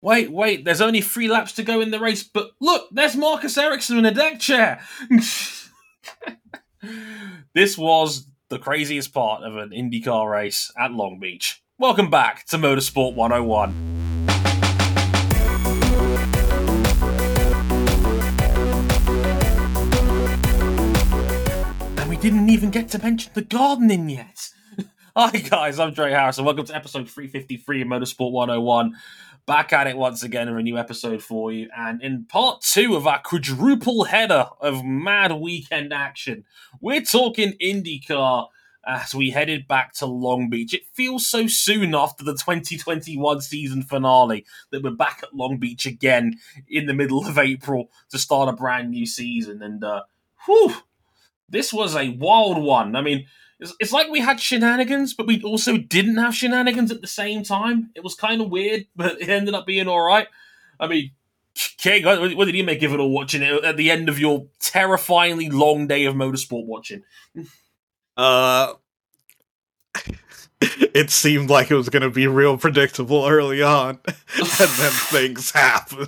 Wait, there's only 3 laps to go in the race, but look, there's Marcus Ericsson in a deck chair. This was the craziest part of an IndyCar race at Long Beach. Welcome back to Motorsport 101. And we didn't even get to mention the gardening yet. Hi guys, I'm Dre Harris and welcome to episode 353 of Motorsport 101. Back at it once again with a new episode for you, and in part 2 of our quadruple header of mad weekend action, we're talking IndyCar as we headed back to Long Beach. It feels so soon after the 2021 season finale that we're back at Long Beach again in the middle of April to start a brand new season, and this was a wild one. I mean, it's like we had shenanigans, but we also didn't have shenanigans at the same time. It was kind of weird, but it ended up being all right. I mean, King, what did you make of it all watching it at the end of your terrifyingly long day of motorsport watching? It seemed like it was going to be real predictable early on, and then things happened.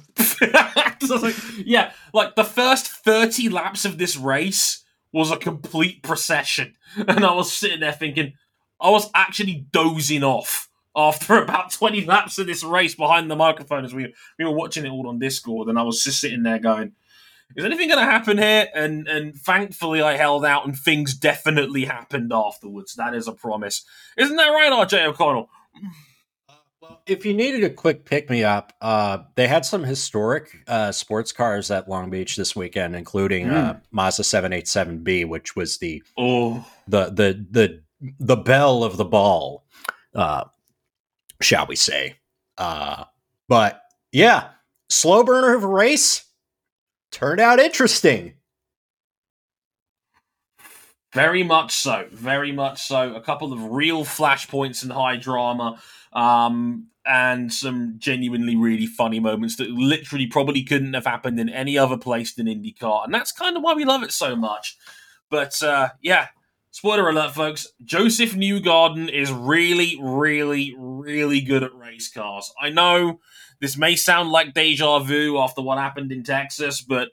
Like the first 30 laps of this race was a complete procession. And I was sitting there thinking, I was actually dozing off after about 20 laps of this race behind the microphone as we were watching it all on Discord. And I was just sitting there going, is anything going to happen here? And thankfully I held out and things definitely happened afterwards. That is a promise. Isn't that right, RJ O'Connell? Well, if you needed a quick pick-me-up, they had some historic sports cars at Long Beach this weekend, including Mazda 787B, which was the belle of the ball, shall we say. But yeah, slow burner of a race turned out interesting. Very much so. Very much so. A couple of real flashpoints and high drama. And some genuinely really funny moments that literally probably couldn't have happened in any other place than IndyCar. And that's kind of why we love it so much. But, spoiler alert, folks. Joseph Newgarden is really, really, really good at race cars. I know this may sound like deja vu after what happened in Texas, but,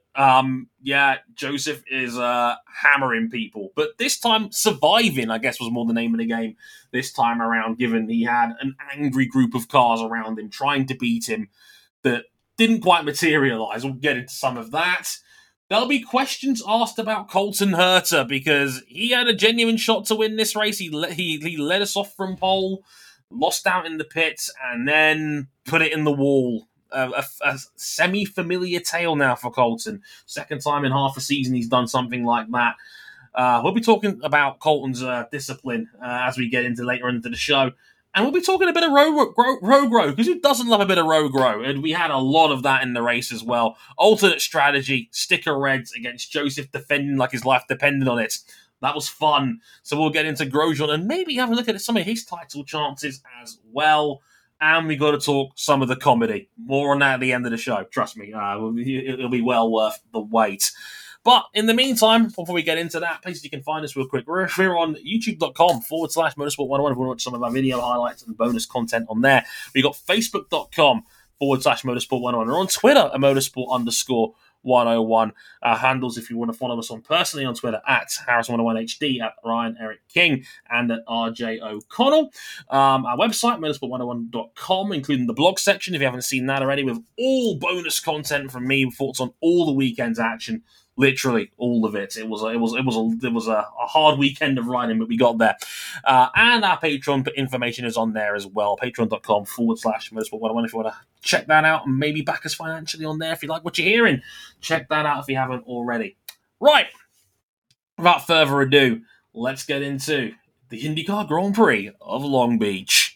Joseph is hammering people. But this time, surviving, I guess, was more the name of the game this time around, given he had an angry group of cars around him trying to beat him that didn't quite materialize. We'll get into some of that. There'll be questions asked about Colton Herta because he had a genuine shot to win this race. He led us off from pole, lost out in the pits, and then put it in the wall. A semi-familiar tale now for Colton. Second time in half a season he's done something like that. We'll be talking about Colton's discipline as we get into later into the show. And we'll be talking a bit of road grow, because who doesn't love a bit of road grow? And we had a lot of that in the race as well. Alternate strategy, sticker reds against Joseph defending like his life depended on it. That was fun. So we'll get into Grosjean and maybe have a look at some of his title chances as well. And we got to talk some of the comedy. More on that at the end of the show. Trust me, it'll be well worth the wait. But in the meantime, before we get into that, places you can find us real quick. We're on youtube.com/motorsport101 if you want to watch some of our video highlights and bonus content on there. We've got facebook.com/motorsport101. We're on Twitter at motorsport_101. Our handles, if you want to follow us on personally on Twitter, at Harris101HD, at Ryan Eric King, and at RJ O'Connell. Our website, motorsport101.com, including the blog section, if you haven't seen that already, with all bonus content from me, thoughts on all the weekend's action. Literally all of it. It was a hard weekend of riding, but we got there. And our Patreon information is on there as well. Patreon.com/motorsport101 if you want to check that out and maybe back us financially on there if you like what you're hearing. Check that out if you haven't already. Right. Without further ado, let's get into the IndyCar Grand Prix of Long Beach.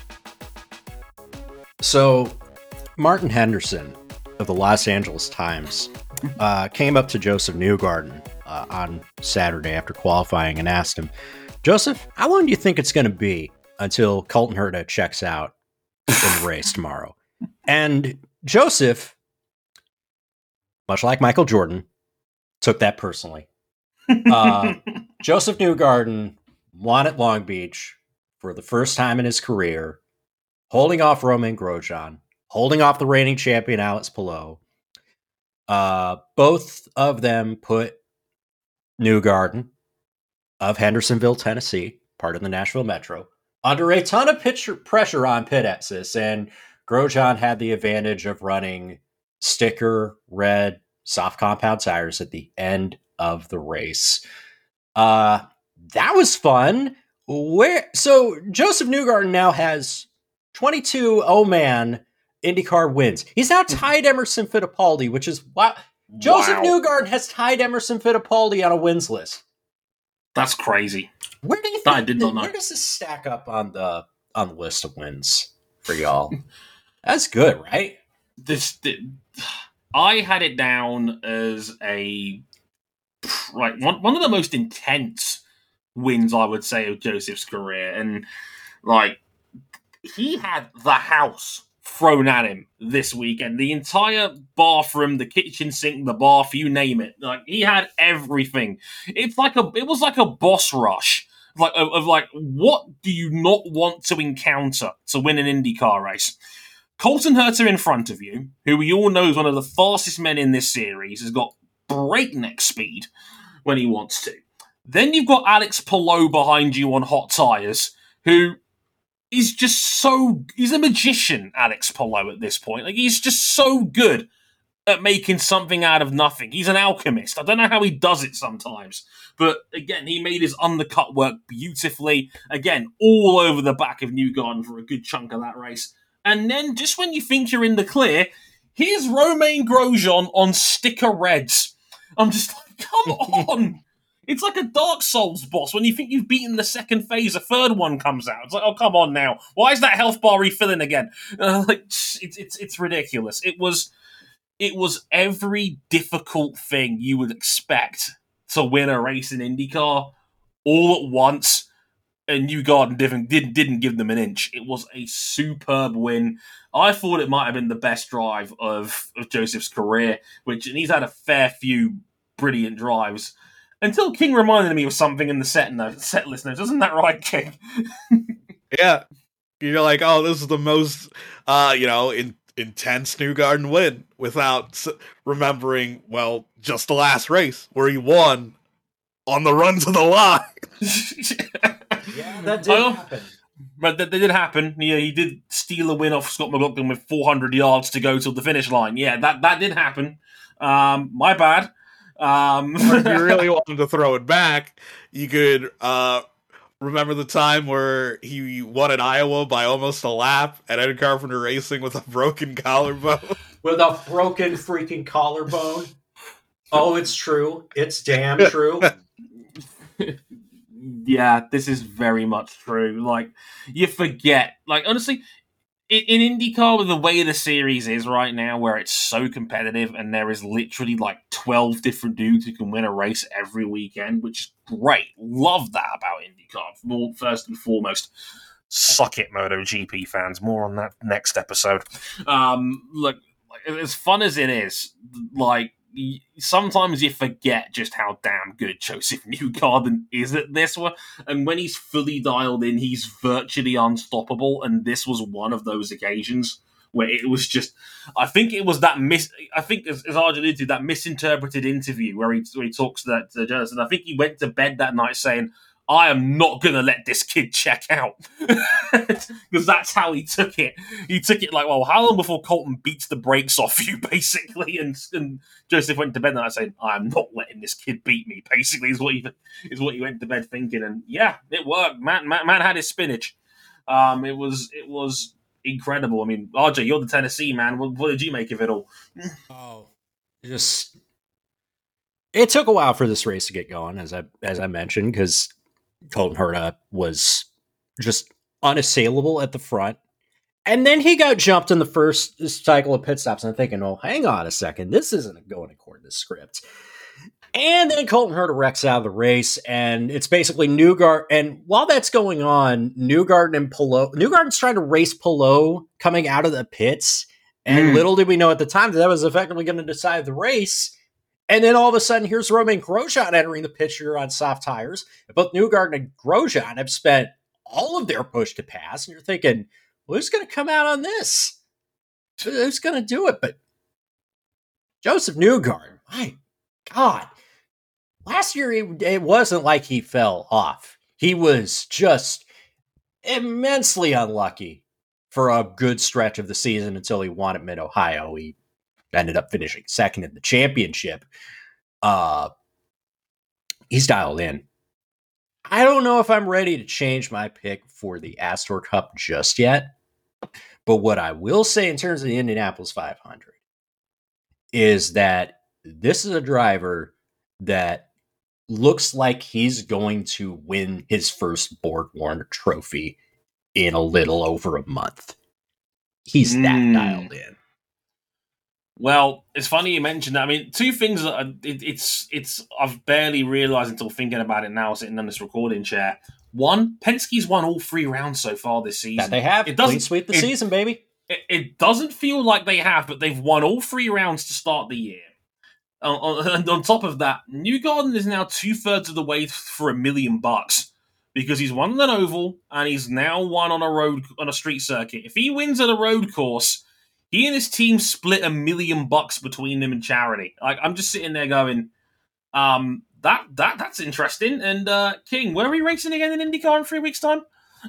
So, Martin Henderson of the Los Angeles Times came up to Joseph Newgarden on Saturday after qualifying and asked him, Joseph, how long do you think it's going to be until Colton Herta checks out in the race tomorrow? And Joseph, much like Michael Jordan, took that personally. Joseph Newgarden won at Long Beach for the first time in his career, holding off Romain Grosjean holding off the reigning champion Alex Palou. Both of them put Newgarden of Hendersonville, Tennessee, part of the Nashville Metro, under a ton of pressure on pit access, and Grosjean had the advantage of running sticker red soft compound tires at the end of the race. That was fun. So Joseph Newgarden now has 22 man IndyCar wins. He's now tied Emerson Fittipaldi, which is wow. Joseph Newgarden has tied Emerson Fittipaldi on a wins list. That's crazy. Where do you think? I did not know. Where does this stack up on the list of wins for y'all? That's good, right? I had it down as one of the most intense wins, I would say, of Joseph's career, and he had the house thrown at him this weekend. The entire bathroom, the kitchen sink, the bath, you name it. He had everything. It was like a boss rush. What do you not want to encounter to win an IndyCar race? Colton Herta in front of you, who we all know is one of the fastest men in this series, has got breakneck speed when he wants to. Then you've got Alex Palou behind you on hot tires, who is just he's a magician, Alex Palou, at this point. He's just so good at making something out of nothing. He's an alchemist. I don't know how he does it sometimes. But again, he made his undercut work beautifully. Again, all over the back of Newgarden for a good chunk of that race. And then, just when you think you're in the clear, here's Romain Grosjean on sticker reds. I'm just like, come on! It's like a Dark Souls boss. When you think you've beaten the second phase, a third one comes out. It's like, oh, come on now. Why is that health bar refilling again? It's ridiculous. It was every difficult thing you would expect to win a race in IndyCar all at once, and Newgarden didn't give them an inch. It was a superb win. I thought it might have been the best drive of Joseph's career, and he's had a fair few brilliant drives. Until King reminded me of something in the set list notes. Isn't that right, King? Yeah. You're like, oh, this is the most, intense Newgarden win, without remembering, just the last race where he won on the run to the line. Yeah, that did happen. But that did happen. Yeah, he did steal a win off Scott McLaughlin with 400 yards to go till the finish line. Yeah, that did happen. My bad. If you really wanted to throw it back, you could remember the time where he won in Iowa by almost a lap at Ed Carpenter Racing with a broken collarbone. With a broken freaking collarbone. Oh, it's true. It's damn true. Yeah, this is very much true. You forget. Honestly, in IndyCar, with the way the series is right now, where it's so competitive and there is literally 12 different dudes who can win a race every weekend, which is great. Love that about IndyCar. First and foremost, suck it, MotoGP fans. More on that next episode. As fun as it is, sometimes you forget just how damn good Joseph Newgarden is at this one. And when he's fully dialed in, he's virtually unstoppable. And this was one of those occasions where it was just, I think it was that as Arjun alluded to, that misinterpreted interview where he talks to that journalist. And I think he went to bed that night saying, I am not going to let this kid check out. Because that's how he took it. He took it how long before Colton beats the brakes off you, basically? And Joseph went to bed that night saying, I am not letting this kid beat me, basically, is what he went to bed thinking. And yeah, it worked. Man had his spinach. It was incredible. I mean, RJ, you're the Tennessee man. What did you make of it all? Oh, it took a while for this race to get going, as I mentioned, because Colton Herta was just unassailable at the front. And then he got jumped in the first cycle of pit stops. And I'm thinking, oh, hang on a second. This isn't going according to script. And then Colton Herta wrecks out of the race. And it's basically Newgarden. And while that's going on, Newgarden's trying to race Palou coming out of the pits. And little did we know at the time that was effectively going to decide the race. And then all of a sudden, here's Romain Grosjean entering the picture on soft tires. Both Newgarden and Grosjean have spent all of their push to pass. And you're thinking, well, who's going to come out on this? who's going to do it? But Joseph Newgarden, my God. Last year, it wasn't like he fell off. He was just immensely unlucky for a good stretch of the season until he won at Mid-Ohio. He ended up finishing second in the championship. He's dialed in. I don't know if I'm ready to change my pick for the Astor Cup just yet. But what I will say in terms of the Indianapolis 500 is that this is a driver that looks like he's going to win his first Borg Warner trophy in a little over a month. He's that dialed in. Well, it's funny you mentioned that. I mean, two things that it's I've barely realized until thinking about it now, sitting on this recording chair. One, Penske's won all 3 rounds so far this season. That they have. It doesn't sweep the season, baby. It doesn't feel like they have, but they've won all 3 rounds to start the year. On top of that, Newgarden is now 2/3 of the way for $1 million because he's won an oval and he's now won on a street circuit. If he wins at a road course, he and his team split $1 million between them and charity. Like, I'm just sitting there going, that's interesting. And King, where are we racing again in IndyCar in 3 weeks' time?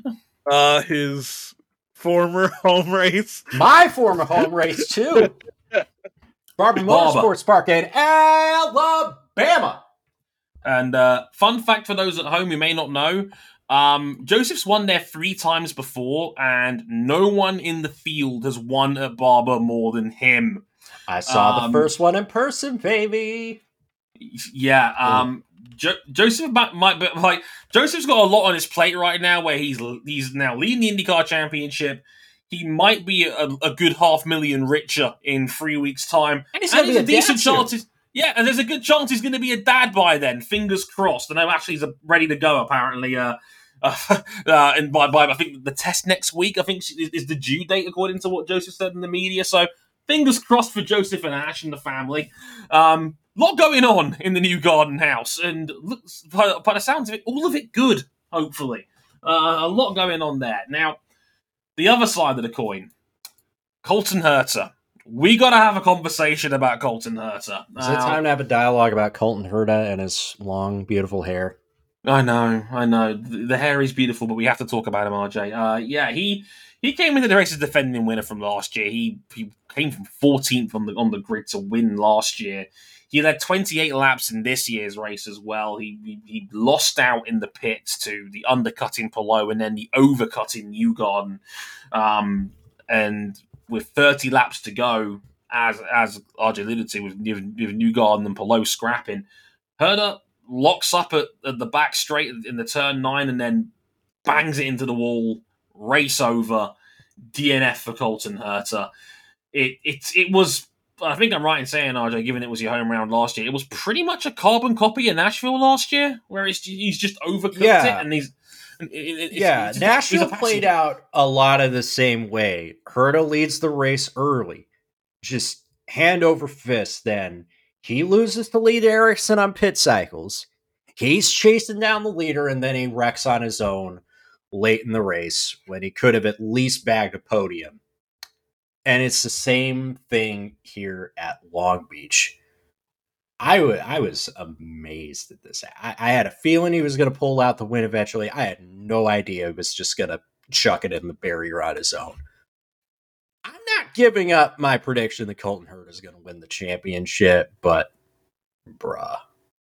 His former home race. My former home race too. Barber Motorsports Park in Alabama. And fun fact for those at home who may not know, Joseph's won there 3 times before, and no one in the field has won at Barber more than him. I saw the first one in person, baby. Yeah, Joseph might be like Joseph's got a lot on his plate right now, where he's now leading the IndyCar Championship. He might be a good $500,000 richer in 3 weeks' time, and he's going to be a decent chance. Yeah, and there's a good chance he's going to be a dad by then. Fingers crossed. And actually he's ready to go. Apparently, and by I think the test next week, I think is the due date according to what Joseph said in the media. So fingers crossed for Joseph and Ash and the family. Lot going on in the Newgarden house, and by the sounds of it, all of it good. Hopefully, a lot going on there. Now, the other side of the coin, Colton Herta. We got to have a conversation about Colton Herta. Is it time to have a dialogue about Colton Herta and his long, beautiful hair? I know. The hair is beautiful, but we have to talk about him, RJ. Yeah, he came into the race as defending winner from last year. He came from 14th on the grid to win last year. He led 28 laps in this year's race as well. He lost out in the pits to the undercutting Palou and then the overcutting Newgarden. And with 30 laps to go, as RJ alluded to, with Newgarden and Palou scrapping, Herta locks up at the back straight in the turn 9 and then bangs it into the wall, race over, DNF for Colton Herta. It was, I think I'm right in saying, RJ, given it was your home round last year, it was pretty much a carbon copy of Nashville last year, where he's just overcooked it and he's... Nashville played out a lot of the same way. Herta leads the race early, just hand over fist. Then he loses to Lee Erickson on pit cycles. He's chasing down the leader, and then he wrecks on his own late in the race when he could have at least bagged a podium. And it's the same thing here at Long Beach. I was amazed at this. I had a feeling he was going to pull out the win eventually. I had no idea he was just going to chuck it in the barrier on his own. I'm not giving up my prediction that Colton Herta is going to win the championship, but bruh,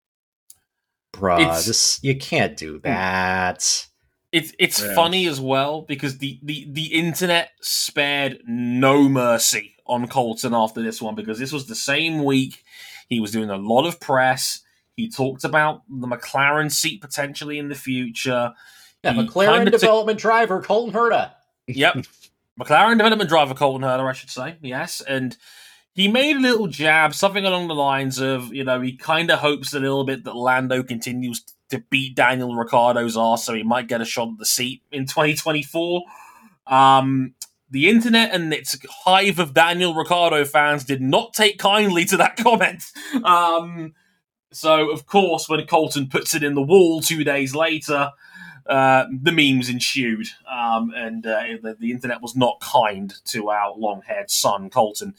you can't do that. It's funny as well because the internet spared no mercy on Colton after this one, because this was the same week. He was doing a lot of press. He talked about the McLaren seat potentially in the future. Yeah, McLaren development driver Colton Herta. Yep. McLaren development driver Colton Herta, I should say. Yes. And he made a little jab, something along the lines of, he kind of hopes a little bit that Lando continues to beat Daniel Ricciardo's arse so he might get a shot at the seat in 2024. The internet and its hive of Daniel Ricciardo fans did not take kindly to that comment. So, of course, when Colton puts it in the wall 2 days later, the memes ensued, and the internet was not kind to our long-haired son, Colton.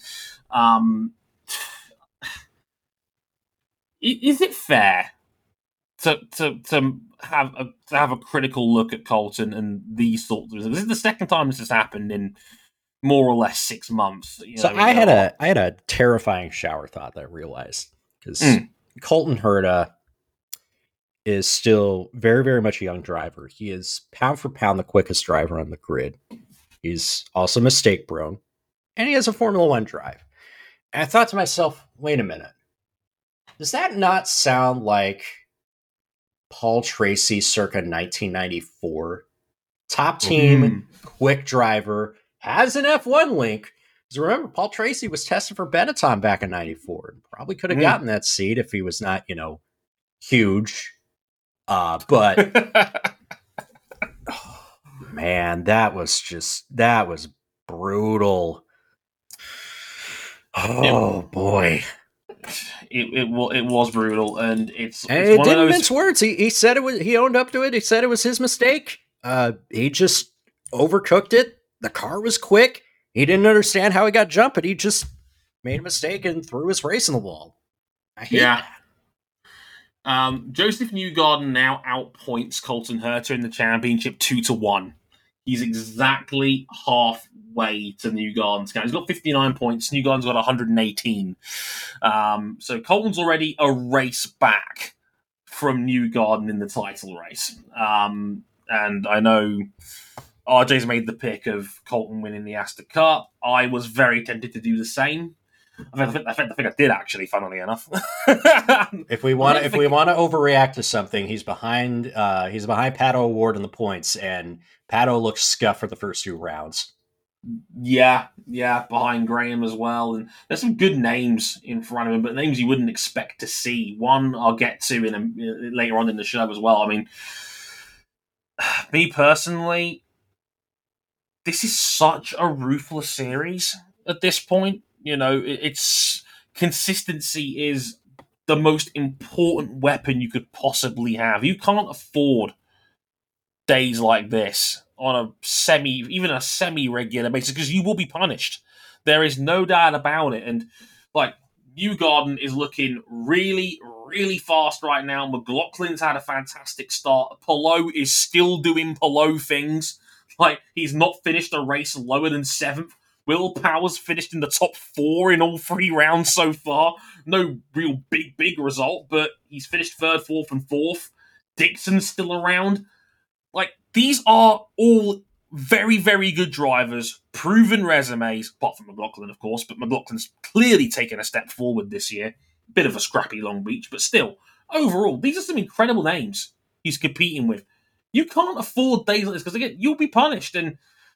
Is it fair to have a critical look at Colton and these sorts of things? This is the second time this has happened in more or less 6 months. I had a terrifying shower thought that I realized, because Colton Herta is still very, very much a young driver. He is pound for pound the quickest driver on the grid. He's also mistake prone, and he has a Formula One drive. And I thought to myself, wait a minute. Does that not sound like Paul Tracy circa 1994? Top team, quick driver, has an F1 link. Because remember, Paul Tracy was tested for Benetton back in 94. Probably could have gotten that seat if he was not, huge. But man, that was brutal. Oh boy. It was brutal, and it didn't mince words. He said it was. He owned up to it. He said it was his mistake. He just overcooked it. The car was quick. He didn't understand how he got jumped, but he just made a mistake and threw his race in the wall. I hate that. Joseph Newgarden now outpoints Colton Herta in the championship 2-1. He's exactly halfway to Newgarden's count. He's got 59 points. Newgarden's got 118. So Colton's already a race back from Newgarden in the title race. And I know RJ's made the pick of Colton winning the Astor Cup. I was very tempted to do the same. I think I did, actually, funnily enough. If we want to overreact to something, he's behind Pato O'Ward in the points, and Pato looks scuffed for the first 2 rounds. Yeah, behind Graham as well, and there's some good names in front of him, but names you wouldn't expect to see. One I'll get to later on in the show as well. I mean, me personally, this is such a ruthless series at this point. It's consistency is the most important weapon you could possibly have. You can't afford days like this on a semi-regular basis, because you will be punished. There is no doubt about it. And Newgarden is looking really, really fast right now. McLaughlin's had a fantastic start. Palou is still doing Palou things. He's not finished a race lower than 7th. Will Power's finished in the top 4 in all 3 rounds so far. No real big result, but he's finished 3rd, 4th, and 4th. Dixon's still around. These are all very, very good drivers, proven resumes, apart from McLaughlin, of course, but McLaughlin's clearly taken a step forward this year. Bit of a scrappy Long Beach, but still, overall, these are some incredible names he's competing with. You can't afford days like this, because again, you'll be punished, and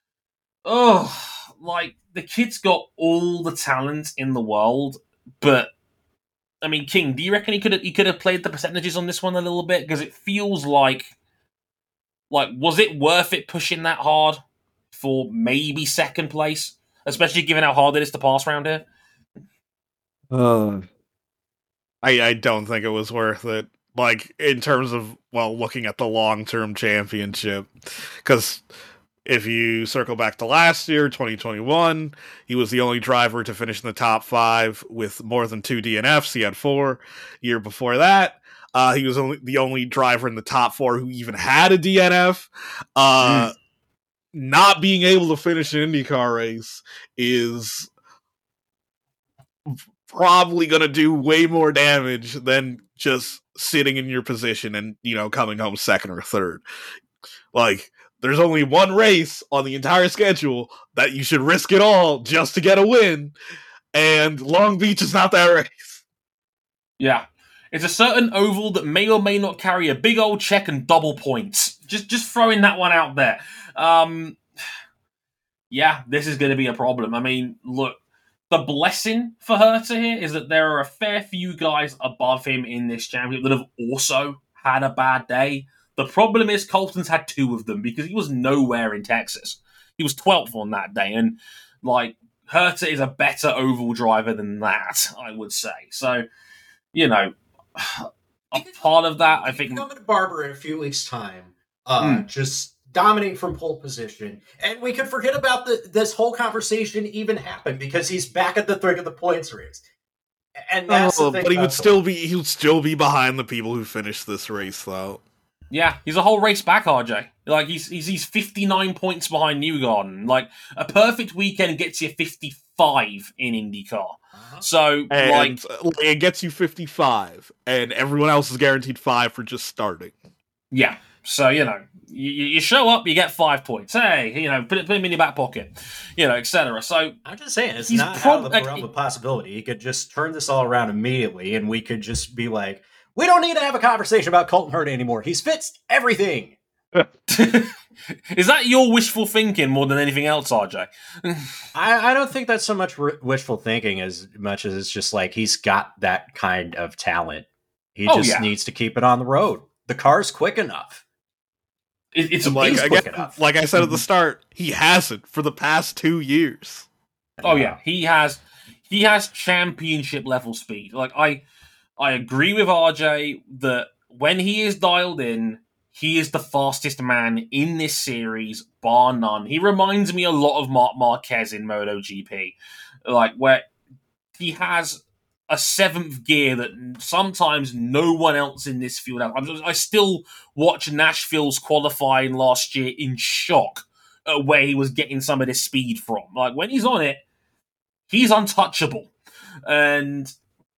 the kid's got all the talent in the world, but I mean, King, do you reckon he could have played the percentages on this one a little bit? Because it feels like was it worth it pushing that hard for maybe 2nd place, especially given how hard it is to pass around here? I don't think it was worth it. In terms of looking at the long-term championship, because if you circle back to last year, 2021, he was the only driver to finish in the top 5 with more than 2 DNFs. He had 4. Year before that, he was the only driver in the top 4 who even had a DNF. Not being able to finish an IndyCar race is probably going to do way more damage than just sitting in your position and, coming home 2nd or 3rd. There's only one race on the entire schedule that you should risk it all just to get a win, and Long Beach is not that race. Yeah. It's a certain oval that may or may not carry a big old check and double points. Just throwing that one out there. Yeah, this is going to be a problem. I mean, look, the blessing for Herta here is that there are a fair few guys above him in this championship that have also had a bad day. The problem is Colton's had 2 of them, because he was nowhere in Texas. He was 12th on that day, and Herta is a better oval driver than that, I would say. So, a part of that, I think, coming to Barber in a few weeks' time just dominate from pole position. And we could forget about this whole conversation even happened because he's back at the thick of the points race. And that's the thing. But he would still be behind the people who finished this race, though. Yeah, he's a whole race back, RJ. Like he's 59 points behind Newgarden. Like a perfect weekend gets you 55 in IndyCar. So and it gets you 55, and everyone else is guaranteed 5 for just starting. Yeah. So, you show up, you get 5 points. Hey, put him in your back pocket, etc. So I'm just saying, it's not out of the realm of possibility. He could just turn this all around immediately, and we could just be like, we don't need to have a conversation about Colton Herta anymore. He's fixed everything. Is that your wishful thinking more than anything else, RJ? I don't think that's so much wishful thinking as much as it's just like he's got that kind of talent. He just needs to keep it on the road. The car's quick enough. It's quick enough. Like I said at the start, he hasn't for the past 2 years. Oh yeah, he has championship level speed. Like I agree with RJ that when he is dialed in, he is the fastest man in this series, bar none. He reminds me a lot of Marc Marquez in MotoGP, like where he has a seventh gear that sometimes no one else in this field has. I still watch Nashville's qualifying last year in shock at where he was getting some of this speed from. Like when he's on it, he's untouchable. And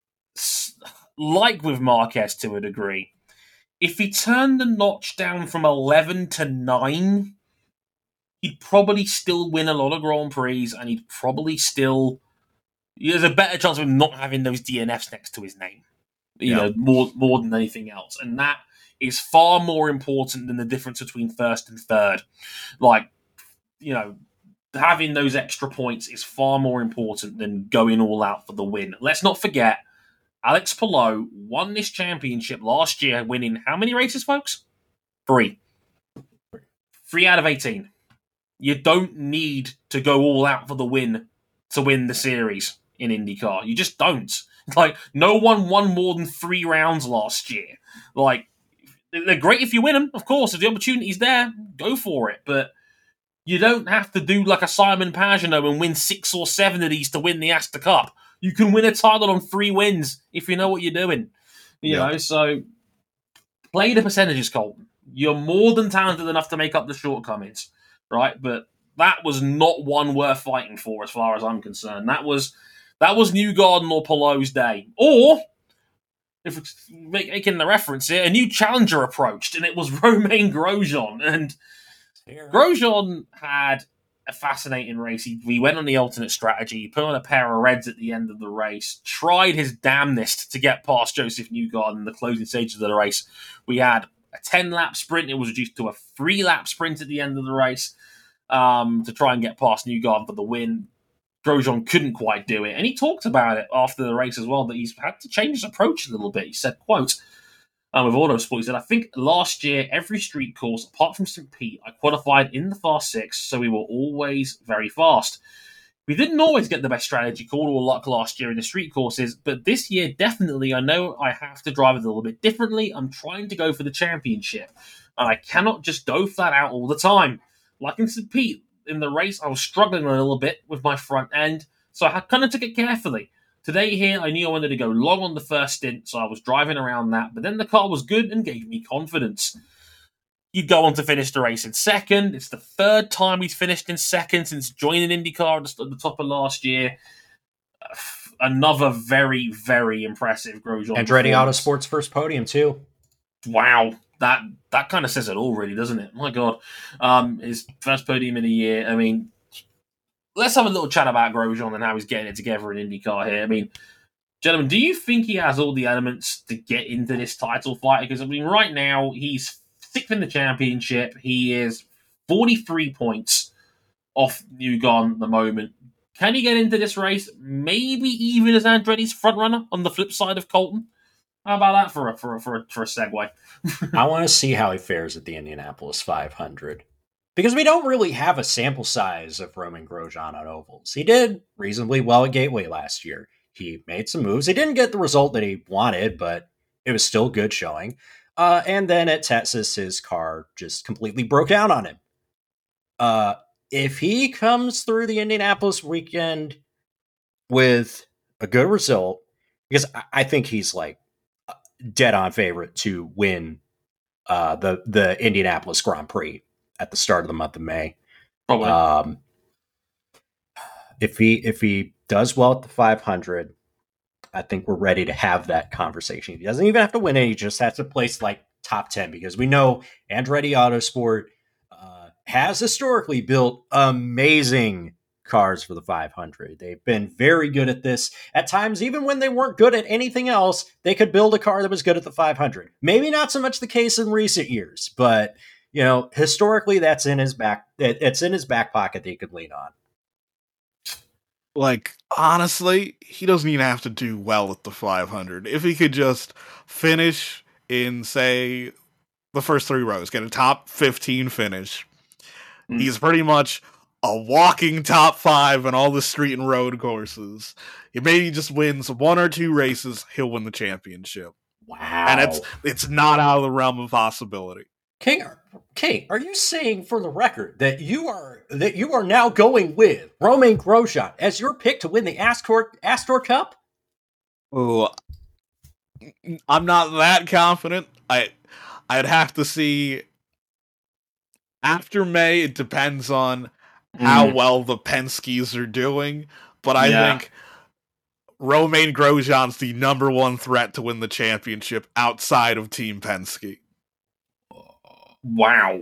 like with Marquez to a degree, if he turned the notch down from 11 to 9, he'd probably still win a lot of Grand Prix, and he'd probably still... There's a better chance of him not having those DNFs next to his name, more than anything else. And that is far more important than the difference between first and third. Like, having those extra points is far more important than going all out for the win. Let's not forget, Alex Palou won this championship last year, winning how many races, folks? 3. 3 out of 18. You don't need to go all out for the win to win the series in IndyCar. You just don't. Like, no one won more than 3 rounds last year. Like, they're great if you win them, of course. If the opportunity's there, go for it. But you don't have to do like a Simon Pagenaud and win 6 or 7 of these to win the Astor Cup. You can win a title on 3 wins if you know what you're doing. You know, so play the percentages, Colton. You're more than talented enough to make up the shortcomings, right? But that was not one worth fighting for as far as I'm concerned. That was Newgarden or Palou's day. Or, if we're making the reference here, a new challenger approached, and it was Romain Grosjean. And Grosjean had a fascinating race. He went on the alternate strategy. He put on a pair of reds at the end of the race. Tried his damnedest to get past Joseph Newgarden in the closing stages of the race. We had a 10-lap sprint. It was reduced to a 3-lap sprint at the end of the race to try and get past Newgarden for the win. Grosjean couldn't quite do it. And he talked about it after the race as well, that he's had to change his approach a little bit. He said, quote, with Autosport, he said, I think last year, every street course, apart from St. Pete, I qualified in the Fast 6, so we were always very fast. We didn't always get the best strategy call or luck last year in the street courses, but this year, definitely, I know I have to drive it a little bit differently. I'm trying to go for the championship, and I cannot just go flat out all the time. Like in St. Pete, in the race, I was struggling a little bit with my front end, so I kind of took it carefully. Today here, I knew I wanted to go long on the first stint, so I was driving around that, but then the car was good and gave me confidence. He'd go on to finish the race in second. It's the 3rd time he's finished in second since joining IndyCar at the top of last year. Another very, very impressive Grosjean. Andretti Autosport's first podium, too. Wow. That kind of says it all, really, doesn't it? My God. His first podium in a year. I mean, let's have a little chat about Grosjean and how he's getting it together in IndyCar here. I mean, gentlemen, do you think he has all the elements to get into this title fight? Because, I mean, right now, he's 6th in the championship. He is 43 points off Newgarden at the moment. Can he get into this race? Maybe even as Andretti's frontrunner on the flip side of Colton? How about that for a segue? I want to see how he fares at the Indianapolis 500. Because we don't really have a sample size of Romain Grosjean on ovals. He did reasonably well at Gateway last year. He made some moves. He didn't get the result that he wanted, but it was still good showing. And then at Texas, his car just completely broke down on him. If he comes through the Indianapolis weekend with a good result, because I think he's like dead on favorite to win the Indianapolis Grand Prix at the start of the month of May. Probably. If he does well at the 500, I think we're ready to have that conversation. He doesn't even have to win it; he just has to place like top 10, because we know Andretti Autosport has historically built amazing cars for the 500. They've been very good at this. At times, even when they weren't good at anything else, they could build a car that was good at the 500. Maybe not so much the case in recent years, but historically, that's in his back. It's in his back pocket that he could lean on. Like, honestly, he doesn't even have to do well at the 500. If he could just finish in, say, the first 3 rows, get a top 15 finish, he's pretty much a walking top 5 on all the street and road courses. He maybe just wins 1 or 2 races, he'll win the championship. Wow. And it's not out of the realm of possibility. King, are you saying, for the record, that you are now going with Romain Grosjean as your pick to win the Astor Cup? Oh, I'm not that confident. I'd have to see after May. It depends on how well the Penske's are doing, but I think Romain Grosjean's the number 1 threat to win the championship outside of Team Penske. Wow.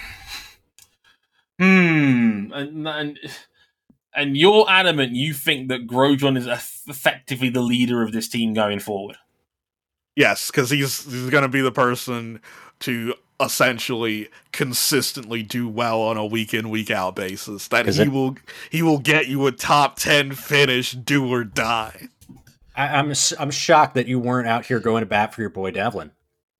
And you're adamant you think that Grosjean is effectively the leader of this team going forward? Yes, because he's going to be the person to essentially consistently do well on a week in, week out basis. That he will get you a top 10 finish, do or die. I'm shocked that you weren't out here going to bat for your boy Devlin.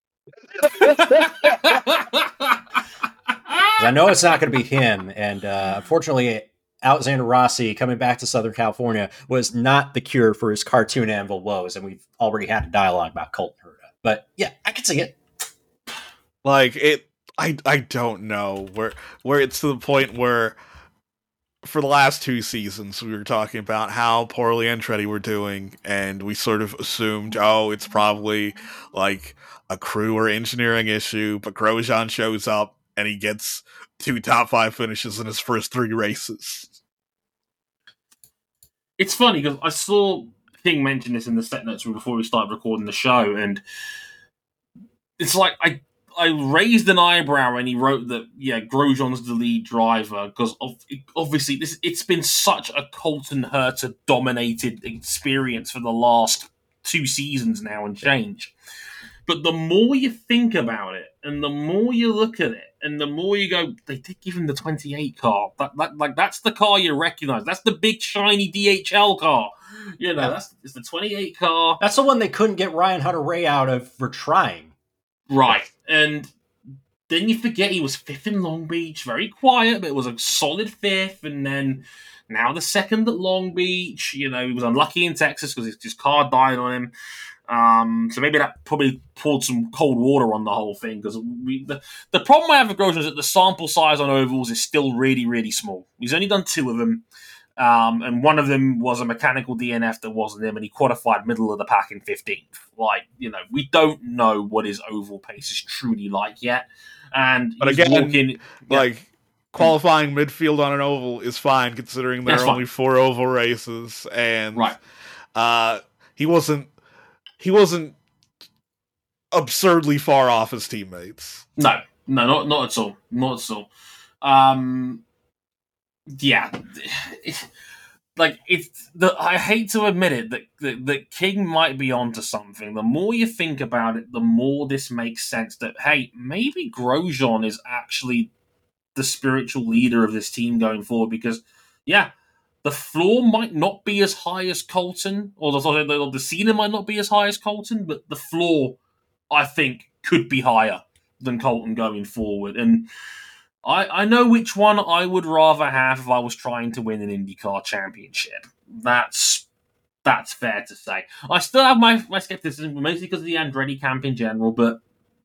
I know it's not going to be him, and unfortunately, Alexander Rossi coming back to Southern California was not the cure for his cartoon anvil woes, and we've already had a dialogue about Colton Herta. But yeah, I can see it. Like I don't know where it's to the point where for the last 2 seasons we were talking about how poorly Andretti were doing, and we sort of assumed, it's probably like a crew or engineering issue, but Grosjean shows up and he gets 2 top 5 finishes in his first 3 races. It's funny because I saw King mention this in the set notes before we started recording the show, and it's like I raised an eyebrow when he wrote that, Grosjean's the lead driver, because obviously it's been such a Colton Herta dominated experience for the last 2 seasons now and change. But the more you think about it, and the more you look at it, and the more you go, they did give him the 28 car. That's the car you recognize. That's the big shiny DHL car. It's the 28 car. That's the one they couldn't get Ryan Hunter-Reay out of for trying. Right. And then you forget he was 5th in Long Beach, very quiet, but it was a solid 5th, and then now the 2nd at Long Beach. He was unlucky in Texas because his car died on him. So maybe that probably poured some cold water on the whole thing, because the problem I have with Grosjean is that the sample size on ovals is still really, really small. He's only done 2 of them, and one of them was a mechanical DNF that wasn't him, and he qualified middle of the pack in 15th. We don't know what his oval pace is truly like yet. But again, qualifying midfield on an oval is fine, considering there are only 4 oval races, and he wasn't absurdly far off his teammates. No, not at all. Not at all. I hate to admit it that King might be onto something. The more you think about it, the more this makes sense that, hey, maybe Grosjean is actually the spiritual leader of this team going forward, because, the floor might not be as high as Colton, or the ceiling might not be as high as Colton, but the floor, I think, could be higher than Colton going forward. And I know which one I would rather have if I was trying to win an IndyCar championship. That's fair to say. I still have my skepticism, mostly because of the Andretti camp in general, but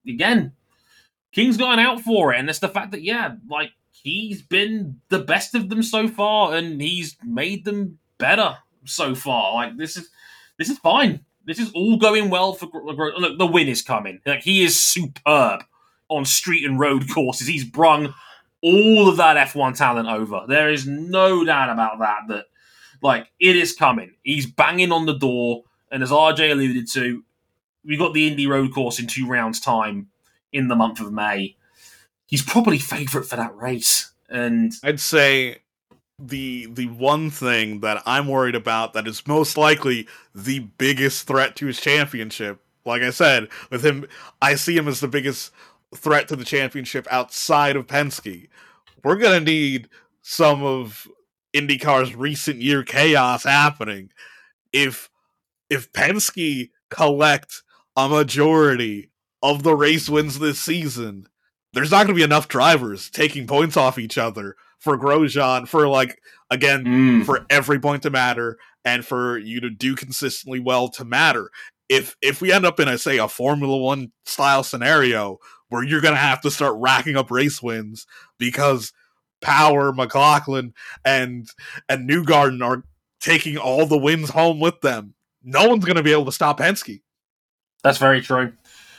again, King's gone out for it, and it's the fact that he's been the best of them so far, and he's made them better so far. Like this is fine. This is all going well for Grosjean. Look, the win is coming. Like he is superb on street and road courses. He's brung all of that F1 talent over. There is no doubt about that. That it is coming. He's banging on the door, and as RJ alluded to, we've got the Indy road course in 2 rounds' time in the month of May. He's probably favourite for that race. And I'd say the one thing that I'm worried about that is most likely the biggest threat to his championship, like I said, with him, I see him as the biggest threat to the championship outside of Penske. We're going to need some of IndyCar's recent year chaos happening. If Penske collect a majority of the race wins this season, there's not going to be enough drivers taking points off each other for Grosjean, for every point to matter, and for you to do consistently well to matter. If we end up in a Formula One style scenario where you're going to have to start racking up race wins because Power, McLaughlin, and Newgarden are taking all the wins home with them, no one's going to be able to stop Penske. That's very true.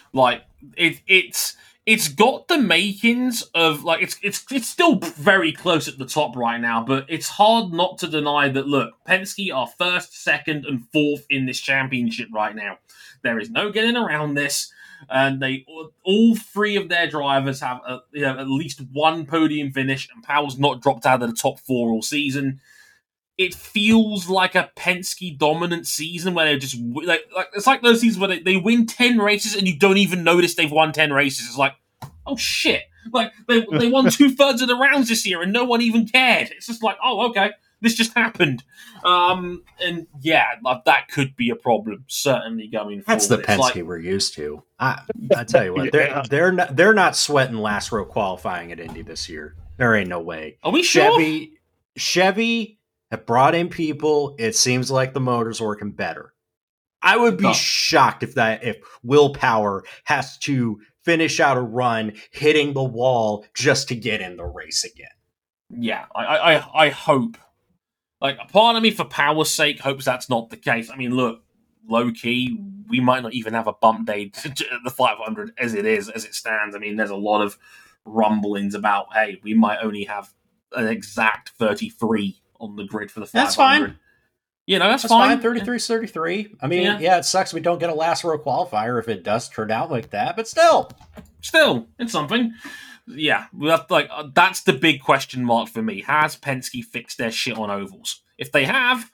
It's got the makings of it's still very close at the top right now, but it's hard not to deny that. Look, Penske are first, second, and fourth in this championship right now. There is no getting around this, and all 3 of their drivers have at least one podium finish, and Powell's not dropped out of the top 4 all season. It feels like a Penske dominant season where they just it's like those seasons where they win 10 races and you don't even notice they've won 10 races. It's like, oh shit! They won 2/3 of the rounds this year and no one even cared. It's just like, oh okay, this just happened. And yeah, that could be a problem certainly going forward. That's the Penske we're used to. I tell you what, they're not sweating last row qualifying at Indy this year. There ain't no way. Are we sure? Chevy have brought in people. It seems like the motor's working better. I would be shocked if Will Power has to finish out a run hitting the wall just to get in the race again. Yeah, I hope. A part of me, for Power's sake, hopes that's not the case. I mean, look, low key, we might not even have a bump day at the 500 as it stands. I mean, there's a lot of rumblings about, hey, we might only have an exact 33 on the grid for the 500. That's fine. That's fine. 33's 33. I mean, yeah, it sucks we don't get a last row qualifier if it does turn out like that, but still, it's something. Yeah, that's the big question mark for me. Has Penske fixed their shit on ovals? If they have,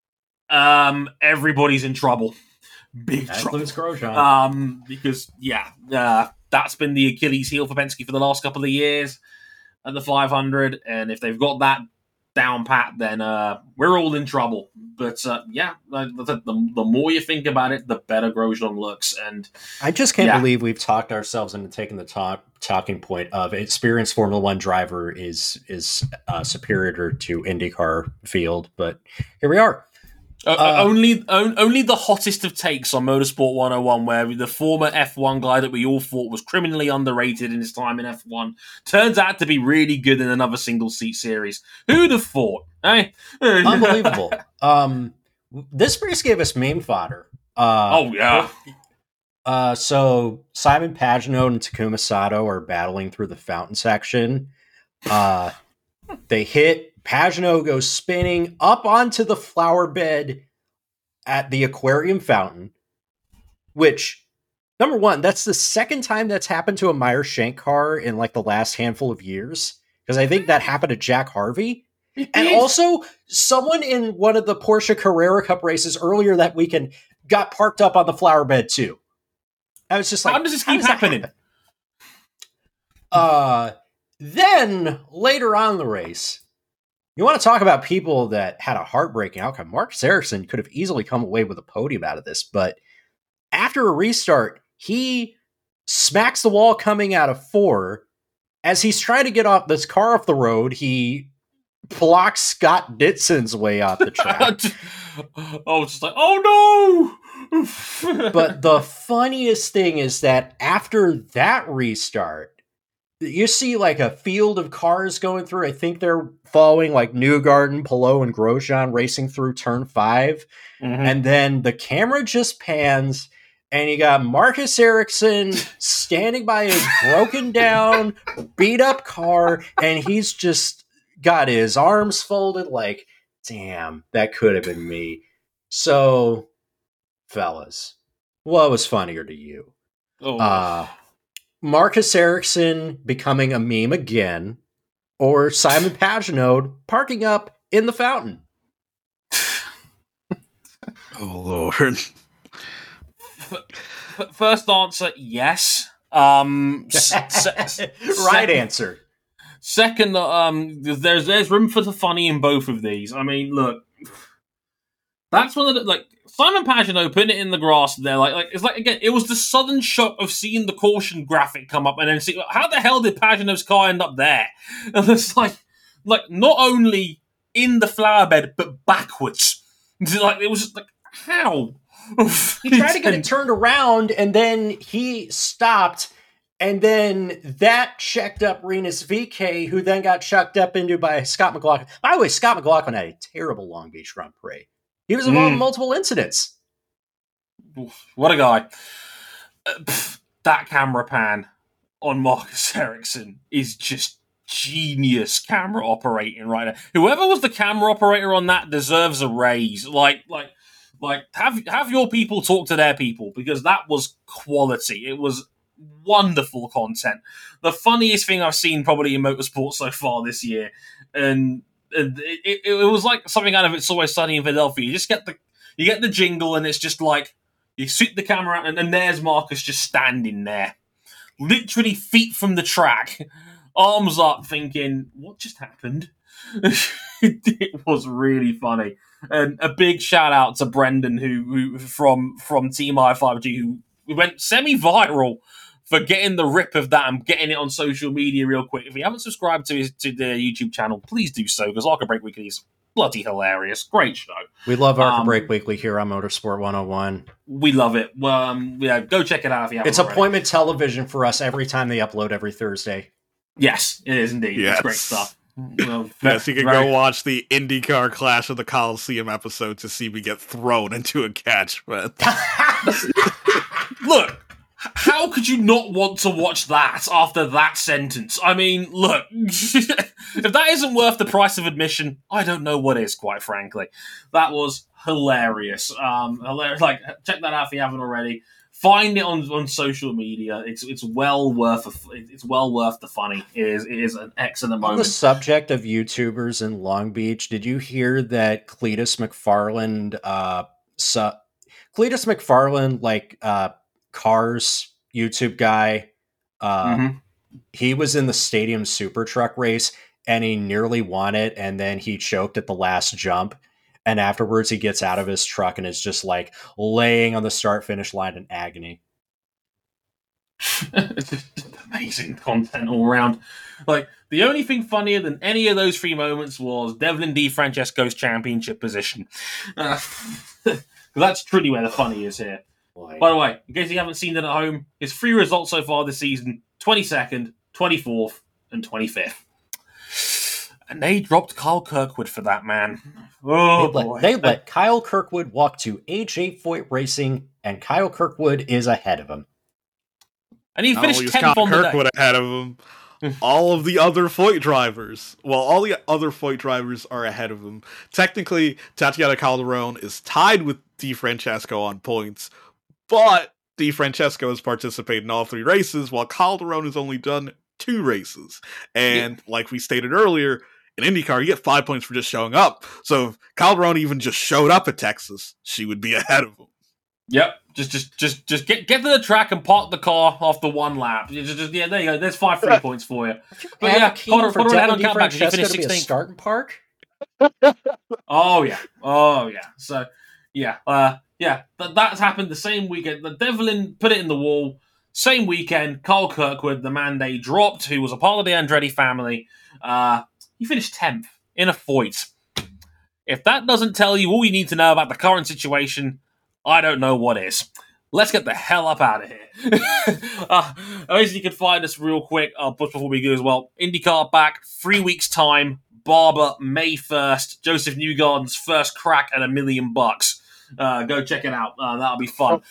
everybody's in trouble. Big that trouble. Includes Grosjean. Because that's been the Achilles heel for Penske for the last couple of years at the 500, and if they've got that down pat, then we're all in trouble. But the more you think about it, the better Grosjean looks. And I just can't believe we've talked ourselves into taking the talking point of experienced Formula One driver is superior to IndyCar field. But here we are. Only the hottest of takes on Motorsport 101, where the former F1 guy that we all thought was criminally underrated in his time in F1 turns out to be really good in another single-seat series. Who'd have thought? Eh? Unbelievable. This race gave us meme fodder. So Simon Pagenaud and Takuma Sato are battling through the fountain section. They hit. Pagenaud goes spinning up onto the flower bed at the aquarium fountain, which, number one, that's the second time that's happened to a Meyer Shank car in the last handful of years, because I think that happened to Jack Harvey. And also, someone in one of the Porsche Carrera Cup races earlier that weekend got parked up on the flower bed too. I was just like, how does this keep happening? Then, later on in the race, you want to talk about people that had a heartbreaking outcome. Marcus Ericsson could have easily come away with a podium out of this, but after a restart, he smacks the wall coming out of 4. As he's trying to get off this car off the road, he blocks Scott Dixon's way off the track. I was just like, oh no! But the funniest thing is that after that restart, you see like a field of cars going through. I think they're following like Newgarden, Palou, and Grosjean racing through turn 5. Mm-hmm. And then the camera just pans, and you got Marcus Ericsson standing by his broken down, beat up car, and he's just got his arms folded like, damn, that could have been me. So, fellas, what was funnier to you? Marcus Ericsson becoming a meme again, or Simon Pagenaud parking up in the fountain? Oh, Lord. First answer, yes. Right answer. Second, there's room for the funny in both of these. I mean, look, that's one of the, like, Simon Pagenaud putting it in the grass there, it's like, again, it was the sudden shock of seeing the caution graphic come up and then see, how the hell did Pagenaud's car end up there? And it's like not only in the flower bed, but backwards. It was just like, how? He tried to get it turned around, and then he stopped, and then that checked up Rinus VeeKay, who then got chucked up into by Scott McLaughlin. By the way, Scott McLaughlin had a terrible Long Beach Grand Prix. He was involved in multiple incidents. What a guy. That camera pan on Marcus Ericsson is just genius camera operating right now. Whoever was the camera operator on that deserves a raise. Have your people talk to their people, because that was quality. It was wonderful content. The funniest thing I've seen probably in motorsport so far this year. And it was like something out of It's Always Sunny in Philadelphia. You just get the jingle, and it's just like you shoot the camera out, and there's Marcus just standing there, literally feet from the track, arms up, thinking, "What just happened?" It was really funny, and a big shout out to Brendan, who from Team i5G, who went semi-viral for getting the rip of that and getting it on social media real quick. If you haven't subscribed to their YouTube channel, please do so, because Arca Break Weekly is bloody hilarious. Great show. We love Arca Break Weekly here on Motorsport 101. We love it. Go check it out if you haven't. It's appointment television for us every time they upload every Thursday. Yes, it is indeed. Yes. It's great stuff. Yes, you can go watch the IndyCar Clash of the Coliseum episode to see me get thrown into a catchment. Look, how could you not want to watch that after that sentence? I mean, look, if that isn't worth the price of admission, I don't know what is, quite frankly. That was hilarious. Check that out if you haven't already. Find it on social media. It's well worth the funny. It is an excellent moment. On the subject of YouTubers in Long Beach, did you hear that Cletus McFarland, Cars YouTube guy, he was in the Stadium Super Truck race and he nearly won it, and then he choked at the last jump. And afterwards, he gets out of his truck and is just like laying on the start-finish line in agony. It's just amazing content all around. Like, the only thing funnier than any of those 3 moments was Devlin DeFrancesco's championship position. That's truly where the funny is here. By the way, in case you haven't seen it at home, his 3 results so far this season: 22nd, 24th, and 25th. And they dropped Kyle Kirkwood for that, man. They let Kyle Kirkwood walk to H8 Foyt Racing, and Kyle Kirkwood is ahead of him. And he finished 10th on the day. Kirkwood ahead of him. All of the other Foyt drivers. Well, all the other Foyt drivers are ahead of him. Technically, Tatiana Calderon is tied with DeFrancesco on points, but DeFrancesco has participated in all 3 races, while Calderon has only done 2 races. And like we stated earlier, in IndyCar, you get 5 points for just showing up. So if Calderon even just showed up at Texas, she would be ahead of him. Yep. Just get to the track and park the car after 1 lap. There you go. There's 5 free points for you. But yeah, Connor had on countback. He finished 16th. Starting park. Oh yeah. So that's happened the same weekend. The Devlin put it in the wall. Same weekend, Kyle Kirkwood, the man they dropped, who was a part of the Andretti family, he finished 10th in a Foyt. If that doesn't tell you all you need to know about the current situation, I don't know what is. Let's get the hell up out of here. Obviously, you can find us real quick before we go as well. IndyCar back, 3 weeks' time. Barber, May 1st. Joseph Newgarden's first crack at $1 million. Go check it out. That'll be fun.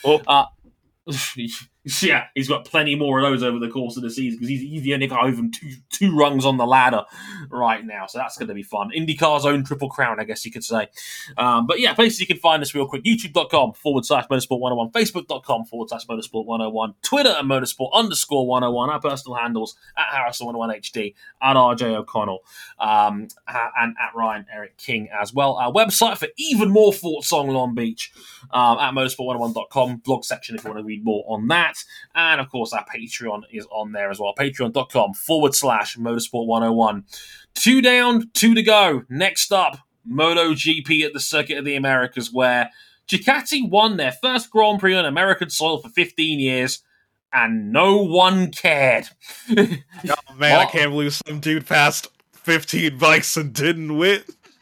Yeah, he's got plenty more of those over the course of the season because he's the only guy over two rungs on the ladder right now. So that's going to be fun. IndyCar's own Triple Crown, I guess you could say. But yeah, places you can find us real quick. YouTube.com/Motorsport101. Facebook.com/Motorsport101. Twitter at Motorsport_101. Our personal handles at Harrison101HD, at RJ O'Connell, and at Ryan Eric King as well. Our website for even more thoughts on Long Beach at Motorsport101.com. Blog section if you want to read more on that. And of course, our Patreon is on there as well. Patreon.com/Motorsport101. 2 down, 2 to go. Next up, MotoGP at the Circuit of the Americas, where Ducati won their first Grand Prix on American soil for 15 years, and no one cared. Oh man, I can't believe some dude passed 15 bikes and didn't win.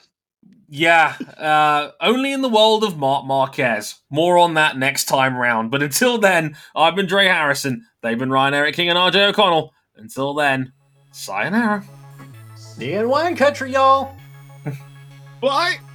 Yeah, only in the world of Marc Marquez. More on that next time round. But until then, I've been Dre Harrison. They've been Ryan Eric King and RJ O'Connell. Until then, sayonara. See you in wine country, y'all. Bye.